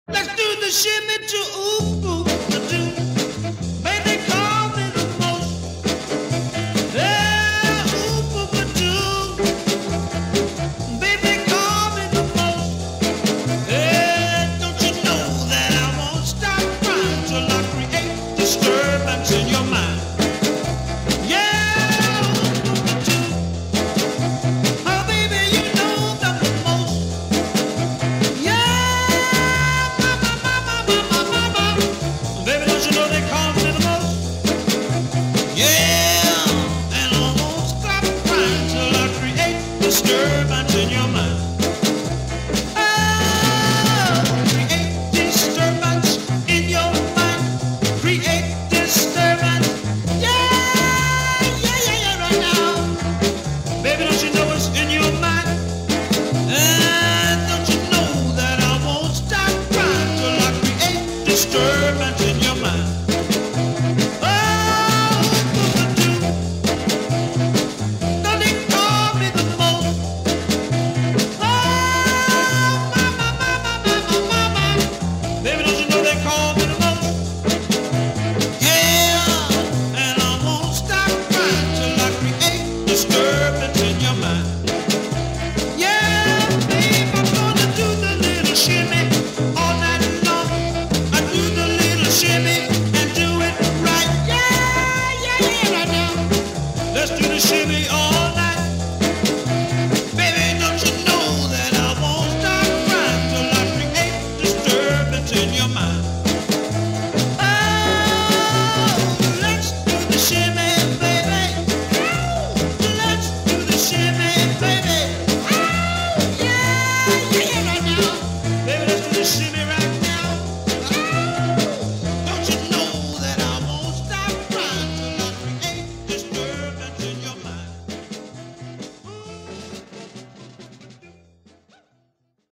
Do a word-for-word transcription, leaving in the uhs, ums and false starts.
Let's do the shimmy to ooh ooh the do. Baby, call me the most. Yeah, ooh ooh the do. Baby, call me the most. Yeah, don't you know that I won't stop crying till I create disturbance in your mind? Yeah, ooh ooh the do. Oh, baby, you know that the most. Yeah. Baby, don't you know they call me the most? Yeah, and I won't stop crying till I create disturbance in your mind. Oh, create disturbance in your mind. Create disturbance. Yeah, yeah, yeah, yeah, right now. Baby, don't you know it's in your mind? And don't you know that I won't stop crying till I create disturbance in your mind? Oh, boo-ba-doo. Don't they call me the most? Oh, my, my, my, my, my, my, my, my. Baby, don't you know they call me